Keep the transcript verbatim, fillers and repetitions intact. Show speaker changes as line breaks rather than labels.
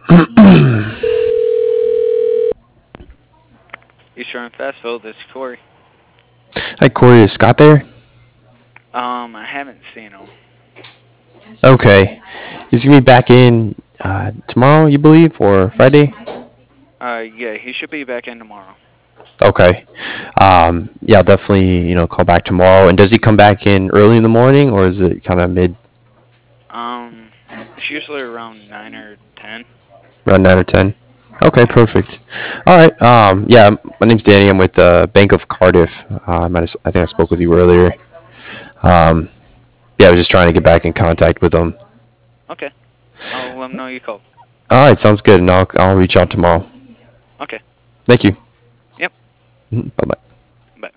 Eastern Festival, this is Corey.
Hi, Corey. Is Scott there?
Um, I haven't seen him.
Okay. He's gonna be back in uh, tomorrow, you believe, or Friday?
Uh, yeah, he should be back in tomorrow.
Okay. Um, yeah, I'll definitely, you know, call back tomorrow. And does he come back in early in the morning, or is it kind of mid,
Um, it's usually around nine or ten.
around nine or ten? Okay, perfect. All right. Um, yeah, my name's Danny. I'm with uh, Bank of Cardiff. Uh, I, might have, I think I spoke with you earlier. Um, yeah, I was just trying to get back in contact with him.
Okay, I'll let him know you called.
All right, sounds good. And I'll, I'll reach out tomorrow.
Okay.
Thank you.
Yep.
Bye bye.